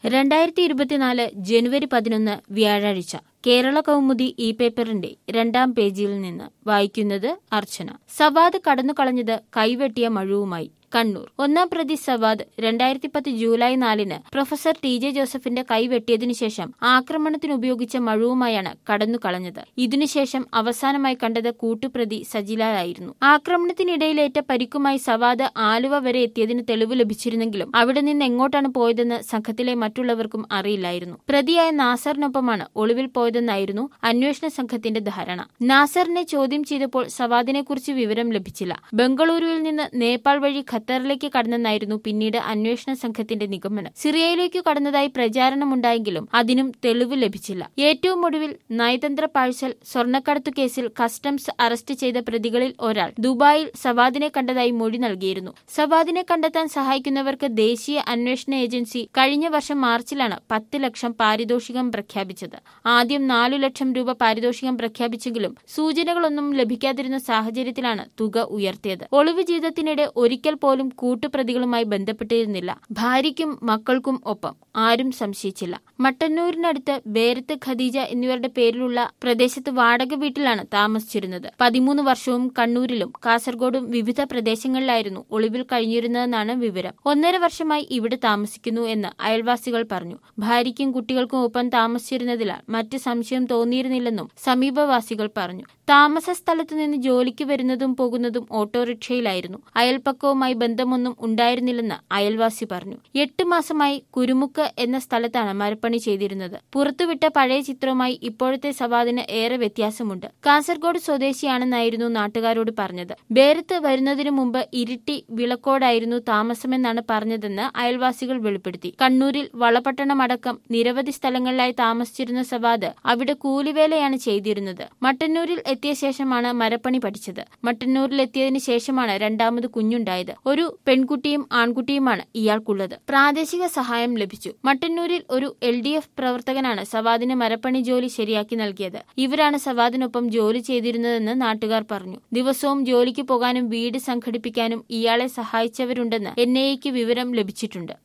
2024 ജനുവരി 11 വ്യാഴാഴ്ച കേരള കൗമുദി ഈ പേപ്പറിന്റെ 2ാം പേജിൽ നിന്ന് വായിക്കുന്നത് അർച്ചന. സവാദ് കടന്നുകളഞ്ഞത് കൈവെട്ടിയ മഴുവുമായി. കണ്ണൂർ. 1ാം പ്രതി Savad 2010 July 4 professor T J ജോസഫിന്റെ കൈവെട്ടിയതിനു ശേഷം ആക്രമണത്തിനുപയോഗിച്ച മഴുവുമായാണ് കടന്നുകളഞ്ഞത്. ഇതിനുശേഷം അവസാനമായി കണ്ടത് കൂട്ടുപ്രതി സജിലാലായിരുന്നു. ആക്രമണത്തിനിടയിലേറ്റ പരിക്കുമായി സവാദ് ആലുവ വരെ എത്തിയതിന് തെളിവ് ലഭിച്ചിരുന്നെങ്കിലും അവിടെ നിന്ന് എങ്ങോട്ടാണ് പോയതെന്ന് സംഘത്തിലെ മറ്റുള്ളവർക്കും അറിയില്ലായിരുന്നു. പ്രതിയായ നാസറിനൊപ്പമാണ് ഒളിവിൽ പോയതെന്നായിരുന്നു അന്വേഷണ സംഘത്തിന്റെ ധാരണ. നാസറിനെ ചോദ്യം ചെയ്തപ്പോൾ സവാദിനെക്കുറിച്ച് വിവരം ലഭിച്ചില്ല. ബംഗളൂരുവിൽ നിന്ന് നേപ്പാൾ വഴി ഖത്തറിലേക്ക് കടന്നെന്നായിരുന്നു പിന്നീട് അന്വേഷണ സംഘത്തിന്റെ നിഗമനം. സിറിയയിലേക്ക് കടന്നതായി പ്രചാരണമുണ്ടായെങ്കിലും അതിനും തെളിവ് ലഭിച്ചില്ല. ഏറ്റവും ഒടുവിൽ നയതന്ത്ര പാഴ്സൽ സ്വർണ്ണക്കടത്തു കേസിൽ കസ്റ്റംസ് അറസ്റ്റ് ചെയ്ത പ്രതികളിൽ ഒരാൾ ദുബായിൽ സവാദിനെ കണ്ടതായി മൊഴി നൽകിയിരുന്നു. സവാദിനെ കണ്ടെത്താൻ സഹായിക്കുന്നവർക്ക് ദേശീയ അന്വേഷണ ഏജൻസി കഴിഞ്ഞ വർഷം മാർച്ചിലാണ് 10 ലക്ഷം പാരിതോഷികം പ്രഖ്യാപിച്ചത്. ആദ്യം 4 ലക്ഷം രൂപ പാരിതോഷികം പ്രഖ്യാപിച്ചെങ്കിലും സൂചനകളൊന്നും ലഭിക്കാതിരുന്ന സാഹചര്യത്തിലാണ് തുക ഉയർത്തിയത്. ഒളിവ് ജീവിതത്തിനിടെ ഒരിക്കൽ പോലും കൂട്ടുപ്രതികളുമായി ബന്ധപ്പെട്ടിരുന്നില്ല. ഭാര്യയ്ക്കും മക്കൾക്കും ഒപ്പം ആരും സംശയിച്ചില്ല. മട്ടന്നൂരിനടുത്ത് ബേരത്ത് ഖദീജ എന്നിവരുടെ പേരിലുള്ള പ്രദേശത്ത് വാടക വീട്ടിലാണ് താമസിച്ചിരുന്നത്. 13 വർഷവും കണ്ണൂരിലും കാസർഗോഡും വിവിധ പ്രദേശങ്ങളിലായിരുന്നു ഒളിവിൽ കഴിഞ്ഞിരുന്നതെന്നാണ് വിവരം. 1.5 വർഷമായി ഇവിടെ താമസിക്കുന്നു എന്ന് അയൽവാസികൾ പറഞ്ഞു. ഭാര്യയ്ക്കും കുട്ടികൾക്കും ഒപ്പം താമസിച്ചിരുന്നതിനാൽ മറ്റ് സംശയം തോന്നിയിരുന്നില്ലെന്നും സമീപവാസികൾ പറഞ്ഞു. താമസ സ്ഥലത്തു നിന്ന് ജോലിക്ക് വരുന്നതും പോകുന്നതും ഓട്ടോറിക്ഷയിലായിരുന്നു. അയൽപ്പക്കവുമായി ബന്ധമൊന്നും ഉണ്ടായിരുന്നില്ലെന്ന് അയൽവാസി പറഞ്ഞു. 8 മാസമായി കുരുമുക്ക് എന്ന സ്ഥലത്താണ് മരപ്പണി ചെയ്തിരുന്നത്. പുറത്തുവിട്ട പഴയ ചിത്രവുമായി ഇപ്പോഴത്തെ സവാദിന് ഏറെ വ്യത്യാസമുണ്ട്. കാസർഗോഡ് സ്വദേശിയാണെന്നായിരുന്നു നാട്ടുകാരോട് പറഞ്ഞത്. ബേരത്ത് വരുന്നതിനു മുമ്പ് ഇരിട്ടി വിളക്കോടായിരുന്നു താമസമെന്നാണ് പറഞ്ഞതെന്ന് അയൽവാസികൾ വെളിപ്പെടുത്തി. കണ്ണൂരിൽ വളപട്ടണമടക്കം നിരവധി സ്ഥലങ്ങളിലായി താമസിച്ചിരുന്ന സവാദ് അവിടെ കൂലിവേലയാണ് ചെയ്തിരുന്നത്. മട്ടന്നൂരിൽ എത്തിയ ശേഷമാണ് മരപ്പണി പഠിച്ചത്. മട്ടന്നൂരിലെത്തിയതിനു ശേഷമാണ് രണ്ടാമത് കുഞ്ഞുണ്ടായത്. ഒരു പെൺകുട്ടിയും ആൺകുട്ടിയുമാണ് ഇയാൾക്കുള്ളത്. പ്രാദേശിക സഹായം ലഭിച്ചു. മട്ടന്നൂരിൽ ഒരു LDF പ്രവർത്തകനാണ് സവാദിന് മരപ്പണി ജോലി ശരിയാക്കി നൽകിയത്. ഇവരാണ് സവാദിനൊപ്പം ജോലി ചെയ്തിരുന്നതെന്ന് നാട്ടുകാർ പറഞ്ഞു. ദിവസവും ജോലിക്ക് പോകാനും വീട് സംഘടിപ്പിക്കാനും ഇയാളെ സഹായിച്ചവരുണ്ടെന്ന് NIAക്ക് വിവരം ലഭിച്ചിട്ടുണ്ട്.